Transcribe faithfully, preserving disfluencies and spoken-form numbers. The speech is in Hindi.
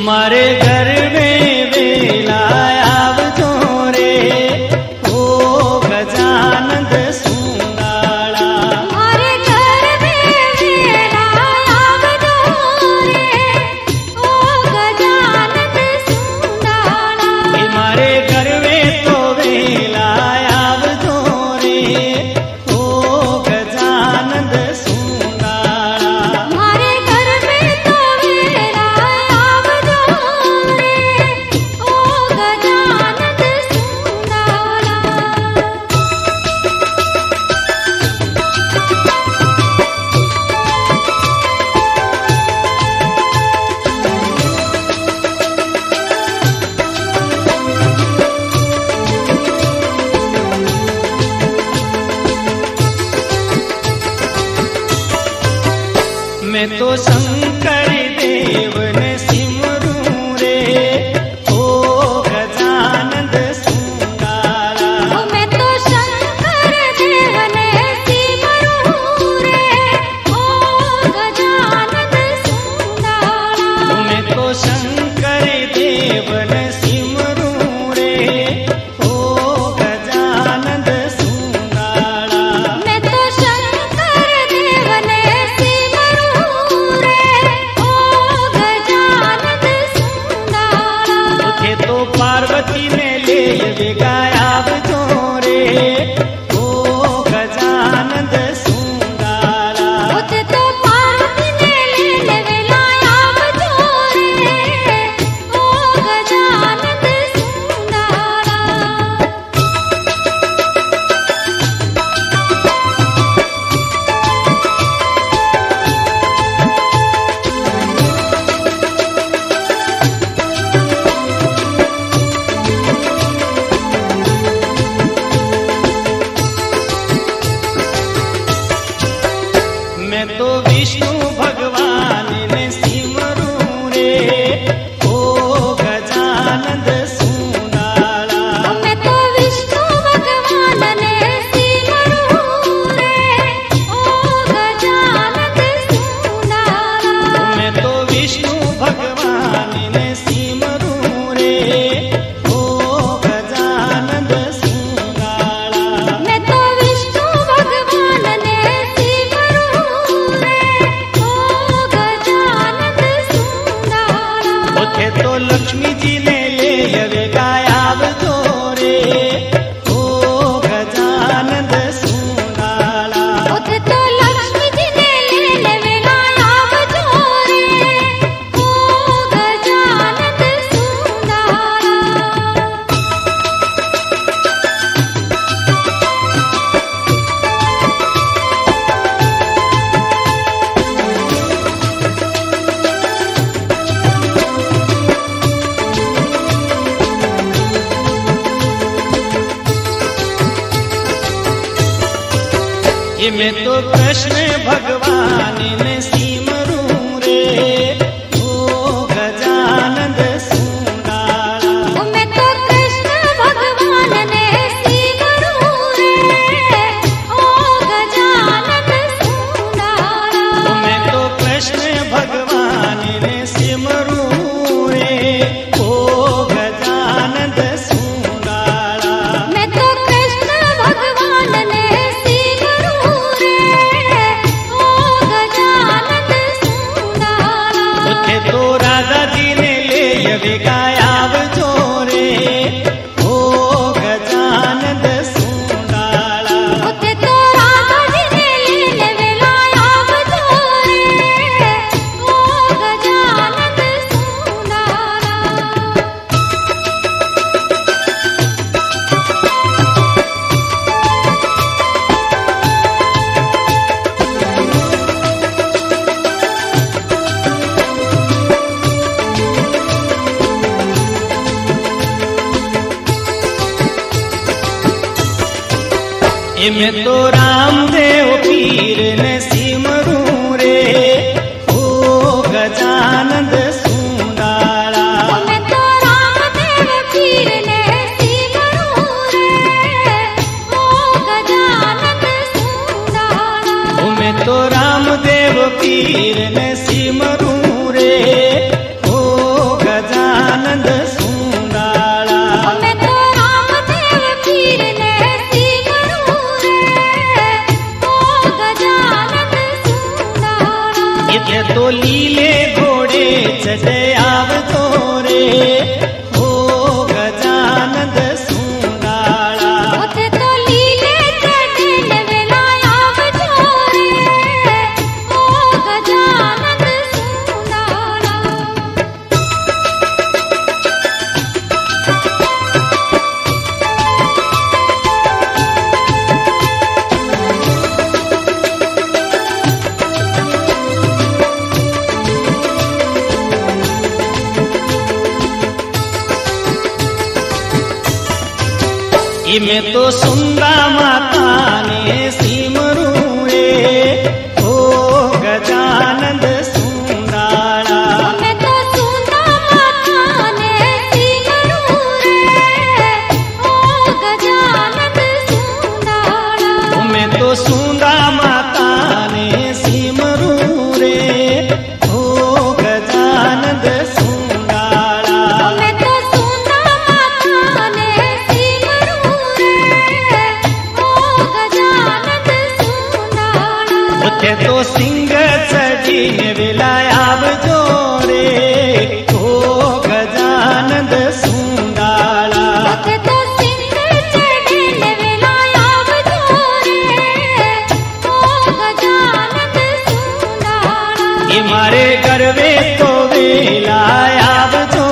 मारे घर में वेला आवजो रे ओ गजानंद सुंदाला। मारे घर में वेला आवजो रे ओ गजानंद सुंदाला। मारे घर में तो वेला आवजो रे ओ गजानंद सुंदाला। मारे घर में तो वेला आवजो रे ओ गजानंद सुंदाला। मैं तो शंकर देव ने सिमरू रे ओ गजानंद सुंदाला। मैं तो शंकर देव ने सिमरू रे ओ गजानंद सुंदाला। मैं तो शंकर देव ने सिमरू रे ओ गजानंद सुंदाला। मैं तो शंकर देव ने सिमरू रे ओ गजानंद सुंदाला। उठे तो पार्वती ने ले गाया रे ओ गजानंद सुंदाला। उते तो पार्वती ने ले वेलाया आवजो रे ओ गजानंद सुंदाला। मैं तो विष्णु भगवान ने सिमरू रे ओ गजानंद सुंदाला। मैं तो विष्णु भगवान ने सिमरू रे ओ गजानंद सुंदाला। मैं तो विष्णु भगवान ने सिमरू रे ओ गजानंद सुंदाला। मैं तो विष्णु भगवान ने सिमरू रे ओ गजानंद सुंदाला। उठे तो लक्ष्मी जी ने ले गाया रे ओ गजानंद सुंदाला। उते तो लक्ष्मी जी ने ले वेलाया आवजो रे ओ गजानंद सुंदाला। ये मैं तो कृष्ण भगवान ने सिमरू रे ओ गजानंद सुंदाला। मैं तो कृष्ण भगवान ने सिमरू रे ओ गजानंद सुंदाला। मैं तो कृष्ण भगवान ने सिमरू रे ओ गजानंद सुंदाला। मैं तो कृष्ण भगवान ने सिमरू रे ओ गजानंद सुंदाला। उठे तो राधा जी ने ले गाया रे ओ गजानंद सुंदाला। उते तो राधा जी ने ले वेलाया आवजो रे ओ गजानंद सुंदाला। ये मैं तो रामदेव पीर ने सिमरू रे ओ गजानंद सुंदाला। मैं तो रामदेव पीर ने सिमरू रे ओ गजानंद सुंदाला। मैं तो रामदेव पीर ने सिमरू रे ओ गजानंद ગજાનંદ સુંદાળા અમે તો રામદેવ પીરને સિમરું રે ઓ ગજાનંદ સુંદાળા એટલે તો લીલે ઘોડે ચડે આવતો રે હો ગજાનંદ સુંદાળા ઓતે તો લીલે ચડે ને વેલા આવજો રે ઓ ગજાનંદ સુંદાળા इमे तो सुंदा माता ने सिमरू रे हो गजानंद सुंदाळा અમે તો સુંદા માતાને સિમરું રે ઓ ગજાનંદ સુંદાળા उमे तो सुंदा माता ने सिमरू रे हो गजानंद सुंदाळा અમે તો સુંદા માતાને સિમરું રે ઓ ગજાનંદ સુંદાળા उथे तो सिंह चढ़ीने वेला आवजो रे हो गजानंद सुंदाळा ઓતે તો સિંહ ચડે ને વેલા આવજો રે ઓ ગજાનંદ સુંદાળા એ મારે ગરવે તો વેલા આવજો